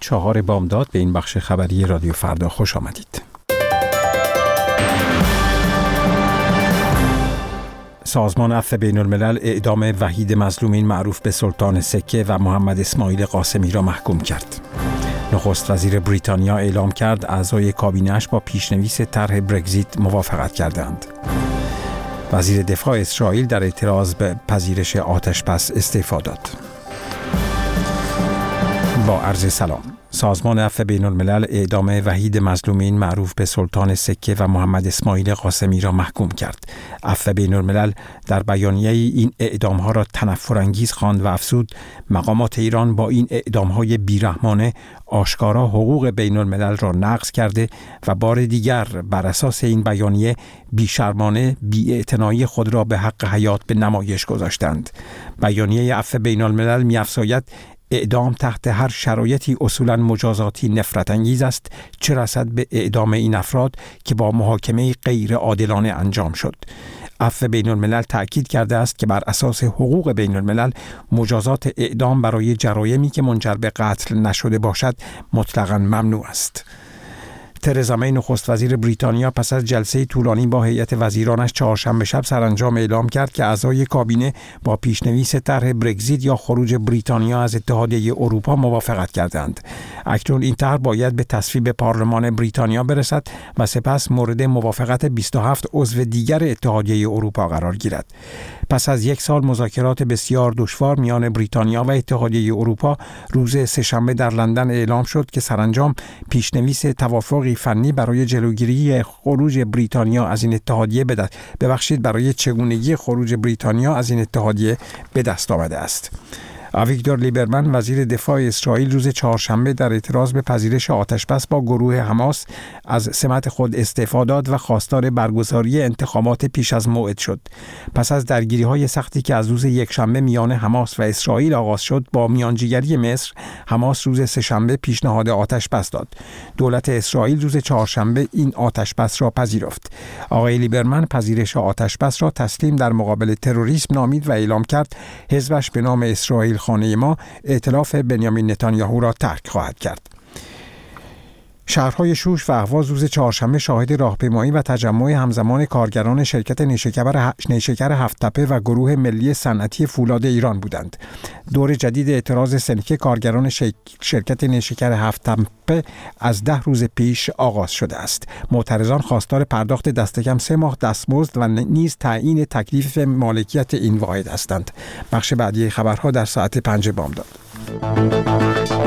4 بامداد به این بخش خبری رادیو فردا خوش آمدید. سازمان عفو بین الملل اعدام وحید مظلومین معروف به سلطان سکه و محمد اسماعیل قاسمی را محکوم کرد. نخست وزیر بریتانیا اعلام کرد اعضای کابینه‌اش با پیشنویس طرح برگزیت موافقت کردند. وزیر دفاع اسرائیل در اعتراض به پذیرش آتش‌بس استعفا داد. با عرض سلام. سازمان عفو بین الملل اعدام وحید مظلومین معروف به سلطان سکه و محمد اسماعیل قاسمی را محکوم کرد. عفو بین الملل در بیانیه این اعدام‌ها را تنفرانگیز خواند و افزود مقامات ایران با این اعدام‌های بیرحمانه آشکارا حقوق بین الملل را نقض کرده و بار دیگر بر اساس این بیانیه بیشرمانه بی‌اعتنایی خود را به حق حیات به نمایش گذاشتند. بیانیه عفو بین الملل می‌افزاید اعدام تحت هر شرایطی اصولاً مجازاتی نفرت انگیز است، چه رسد به اعدام این افراد که با محاکمه غیر عادلانه انجام شد. عفو بین الملل تأکید کرده است که بر اساس حقوق بین الملل مجازات اعدام برای جرایمی که منجر به قتل نشده باشد مطلقاً ممنوع است. ترزا می نخست وزیر بریتانیا پس از جلسه طولانی با هیئت وزیرانش چهارشنبه شب سرانجام اعلام کرد که اعضای کابینه با پیشنویس طرح برگزیت یا خروج بریتانیا از اتحادیه اروپا موافقت کردند. اکنون این طرح باید به تصویب پارلمان بریتانیا برسد و سپس مورد موافقت 27 عضو دیگر اتحادیه اروپا قرار گیرد. پس از 1 سال مذاکرات بسیار دشوار میان بریتانیا و اتحادیه اروپا، روز سه‌شنبه در لندن اعلام شد که سرانجام پیشنویس توافقی فنی برای جلوگیری خروج بریتانیا از این اتحادیه برای چگونگی خروج بریتانیا از این اتحادیه به دست آمده است. آویگدور لیبرمن وزیر دفاع اسرائیل روز چهارشنبه در اعتراض به پذیرش آتش‌بس با گروه حماس از سمت خود استعفا داد و خواستار برگزاری انتخابات پیش از موعد شد. پس از درگیری‌های سختی که از روز یکشنبه میان حماس و اسرائیل آغاز شد، با میانجیگری مصر، حماس روز سه‌شنبه پیشنهاد آتش‌بس داد. دولت اسرائیل روز چهارشنبه این آتش‌بس را پذیرفت. آقای لیبرمن پذیرش آتش‌بس را تسلیم در مقابل تروریسم نامید و اعلام کرد حزبش به نام اسرائیل خانه ما ائتلاف بنیامین نتانیاهو را ترک خواهد کرد. شهرهای شوش و اهواز روز چهارشنبه شاهد راهپیمایی و تجمع همزمان کارگران شرکت نیشکر هفت‌تپه و گروه ملی صنعتی فولاد ایران بودند. دور جدید اعتراض سنک کارگران شرکت نیشکر هفت‌تپه از 10 روز پیش آغاز شده است. معترضان خواستار پرداخت دست کم 3 ماه دستمزد و نیز تعیین تکلیف مالکیت این واحد هستند. بخش بعدی خبرها در ساعت 5 بامداد.